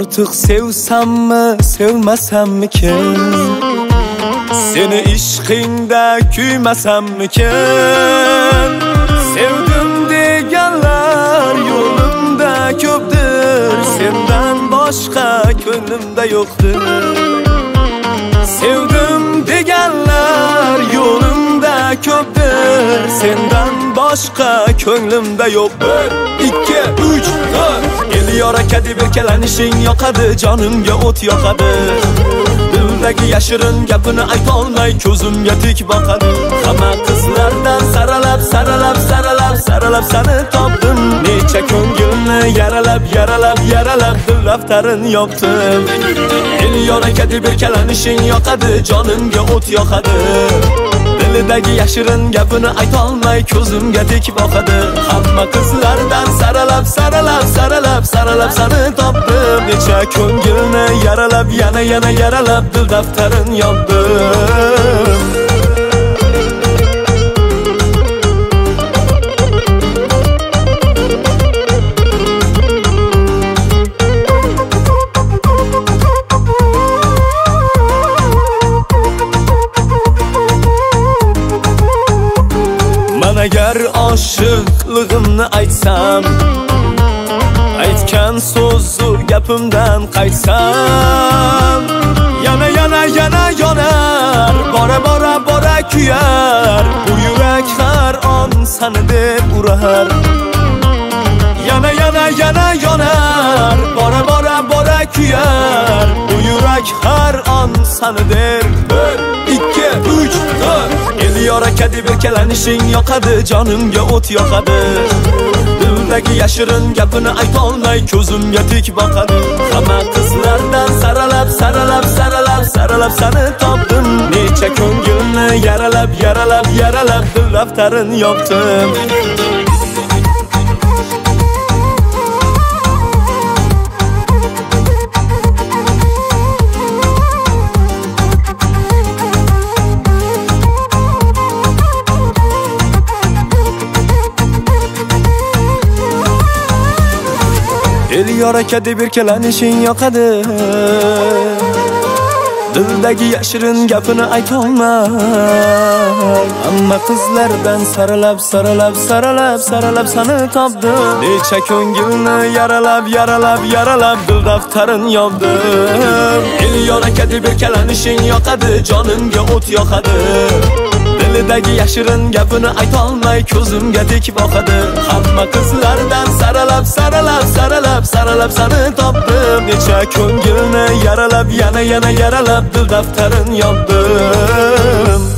Artık sevsammi, sevmasammikin? Seni ishqingda kuymasammikin? Sevdim deganlar yo'limda ko'pdir, sendan boshqa ko'nglimda yo'qdir. Sevdim deganlar yo'limda ko'pdir, sendan boshqa ko'nglimda yo'q. 1, 2, 3, 4. El-yor aka deb erkalanishing yoqadi, jonimga o't yoqadi. Dildagi yashirin gapini aytolmay ko'zimga tik boqadi. Hamma qizlardan saralab, saralab, saralab, saralab seni topdim. Necha ko'ngilni yaralab, yaralab, yaralab dil daftarin yopdim. El-yor aka deb erkalanishing yoqadi, jonimga o't yoqadi. Dildagi yashirin gapini aytolmay ko'zimga tik boqadi. Hamma qizlardan saralab, saralab, saralab, saralab seni topdim. Necha ko'ngilni yaralab, yana yaralab dil daftarin yopdim. Agar oshiqligimni aytsam, aytgan so'zu gapimdan qaytsam, yana yonar, bora kuyar, bu yurak har on seni deb urar. Yana yonar, bora kuyar, bu yurak har on seni deb. 1, 2, 3, 4. El-yor aka deb erkalanishing yoqadi, jonimga o't yoqadi. Dildagi yashirin gapini aytolmay ko'zimga tik boqadi. Hamma qizlardan saralab, saralab, saralab, saralab seni topdim. Necha ko'ngilni yaralab, yaralab, yaralab dil daftarin yopdim. El-yor aka deb erkalanishing yoqadi. Dildagi yashirin gapini aytolmay. Hamma qizlardan saralab, saralab, saralab, saralab seni topdim. Necha ko'ngilni yaralab, yaralab, yaralab dil daftarin yopdim. El-yor aka deb erkalanishing yoqadi, jonimga o't yoqadi. Dildagi yashirin gapini aytolmay ko'zimga tik boqadi. Hamma qizlardan saralab, saralab, saralab, saralab seni topdim. Necha ko'ngilni yaralab, yana yaralab dil daftarin yopdim.